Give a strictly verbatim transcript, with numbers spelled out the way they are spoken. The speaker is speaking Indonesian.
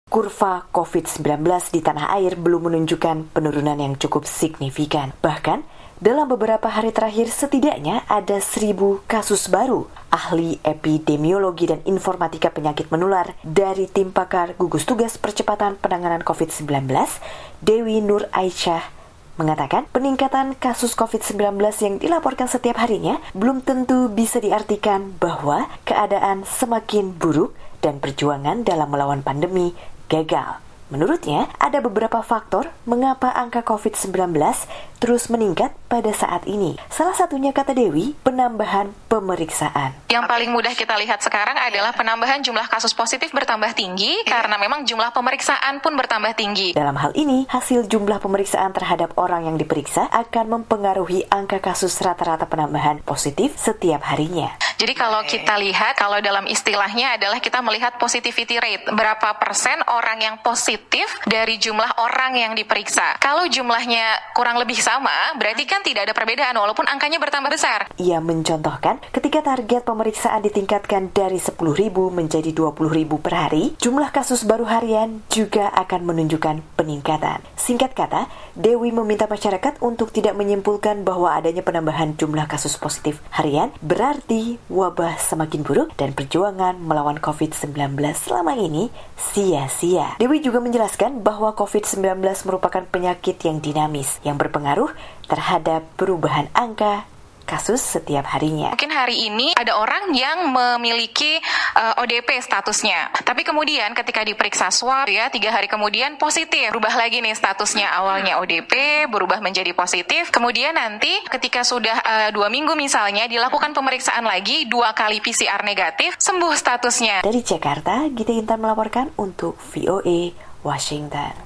kurva covid sembilan belas di tanah air belum menunjukkan penurunan yang cukup signifikan. Bahkan, dalam beberapa hari terakhir setidaknya ada seribu kasus baru. Ahli epidemiologi dan informatika penyakit menular dari tim pakar gugus tugas percepatan penanganan covid sembilan belas, Dewi Nur Aisyah, mengatakan peningkatan kasus covid sembilan belas yang dilaporkan setiap harinya belum tentu bisa diartikan bahwa keadaan semakin buruk dan perjuangan dalam melawan pandemi gagal. Menurutnya, ada beberapa faktor mengapa angka covid sembilan belas terus meningkat pada saat ini. Salah satunya, kata Dewi, penambahan pemeriksaan. Yang paling mudah kita lihat sekarang adalah penambahan jumlah kasus positif bertambah tinggi karena memang jumlah pemeriksaan pun bertambah tinggi. Dalam hal ini, hasil jumlah pemeriksaan terhadap orang yang diperiksa akan mempengaruhi angka kasus rata-rata penambahan positif setiap harinya. Jadi kalau kita lihat, kalau dalam istilahnya adalah kita melihat positivity rate. Berapa persen orang yang positif dari jumlah orang yang diperiksa. Kalau jumlahnya kurang lebih sama, berarti kan tidak ada perbedaan walaupun angkanya bertambah besar. Ia mencontohkan, ketika target pemeriksaan ditingkatkan dari sepuluh ribu menjadi dua puluh ribu per hari, jumlah kasus baru harian juga akan menunjukkan peningkatan. Singkat kata, Dewi meminta masyarakat untuk tidak menyimpulkan bahwa adanya penambahan jumlah kasus positif harian berarti wabah semakin buruk dan perjuangan melawan covid sembilan belas selama ini sia-sia. Dewi juga menjelaskan bahwa covid sembilan belas merupakan penyakit yang dinamis, yang berpengaruh terhadap perubahan angka kasus setiap harinya. Mungkin hari ini ada orang yang memiliki uh, O D P statusnya, tapi kemudian ketika diperiksa swab ya tiga hari kemudian positif, berubah lagi nih statusnya, awalnya O D P berubah menjadi positif, kemudian nanti ketika sudah uh, dua minggu misalnya dilakukan pemeriksaan lagi dua kali P C R negatif, sembuh statusnya. Dari Jakarta, Gita Intan melaporkan untuk V O A Washington.